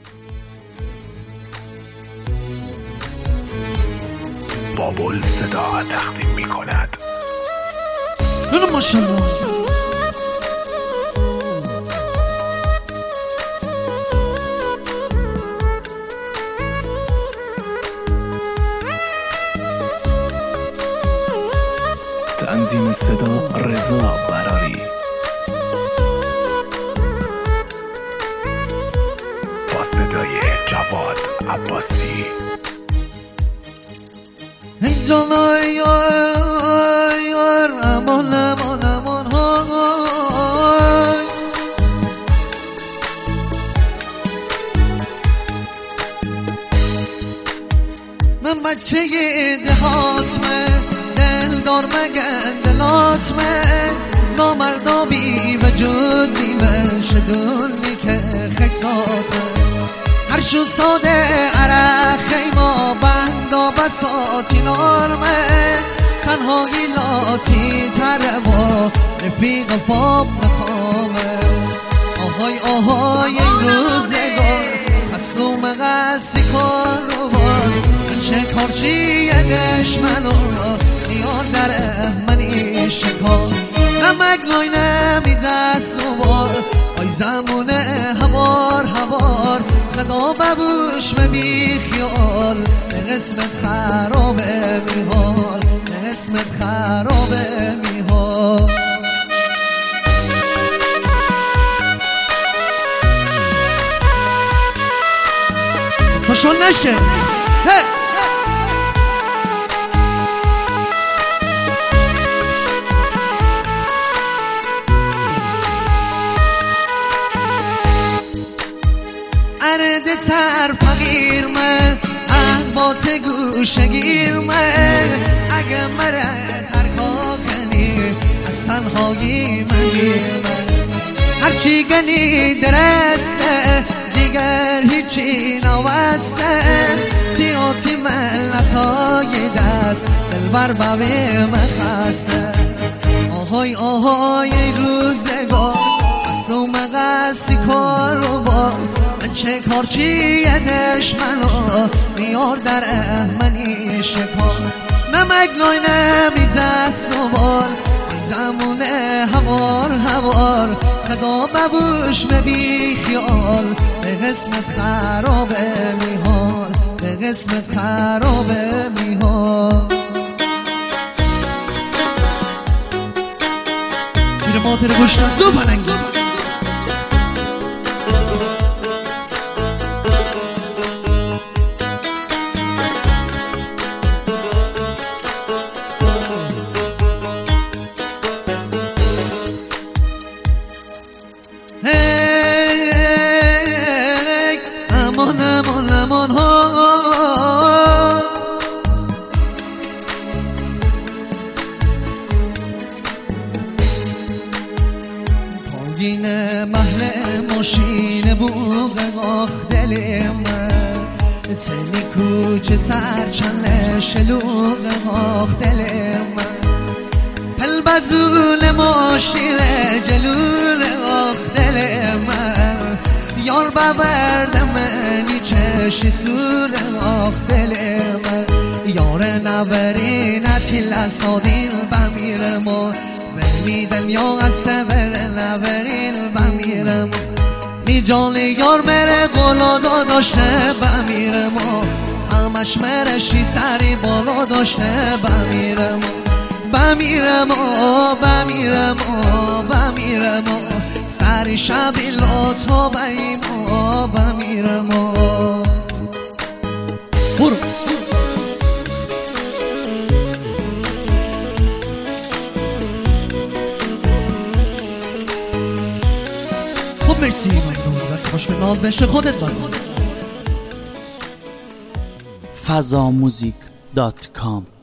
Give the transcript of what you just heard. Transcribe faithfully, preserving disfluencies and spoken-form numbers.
بابل صدا تقدیم می کند. اینو ماشالله تنظیم صدا رضا براری، با صدای جواد عباسی. ای جانای یار یار امان امان امان های من بچه دهاتمه دلدار مگن دلاتمه نامردا بی وجود بیمه شدونی که خیساتمه هر شو ساده عرق خیما بندا بساتی نارمه تنهایی لاتی تره و رفیق باب نخامه آهای آهای این روزگار خصوم قصی کار رو بار چه کارچی دشمنو میان در منی شکار نمک لای نمیده سوار آی زمونه هوار هوار خدا ببوش بی خیال به قسمت خرابه میحال به قسمت خرابه میحال ساشون نشه هی ارده تر فقیر من احبات گوشگیر من اگه مره ترکا کنی از تنهایی من گیر من هرچی گنی درسته دیگر هیچی نوسته تیاتی ملتای دست دلبر ببه من خسته آهای آهای روزگار قسم قصی کار رو با من چه کارچی دشمنو میار در منی شکار نمک لای نمیده سوال زمونه هوار هوار خدا ببوش بی خیال به قسمت خرابه میحال به قسمت خرابه میحال تیر مادر گشنسو پلنگی امان امان امان ها پایین محل ماشین بوغ آخ دل من تنی کوچه سر چنل شلوغ آخ دل من پل بزول ماشین جلور آخ دل من یار ببرد منی چشی سور آخ دل من یار نبری نتیل اسادین بمیرم و برمی دنیا از سبر نبرین بمیرم می جان یار مره قلادا داشته بمیرم و همش مره شی سری بالا داشته بمیرم بمیرم و بمیرم و بمیرم و سری شبی لطفا بیم و بمیرم و برو خب مرسی ممنون دست خوش به ناز بشه خودت بازی فضا موزیک دات کام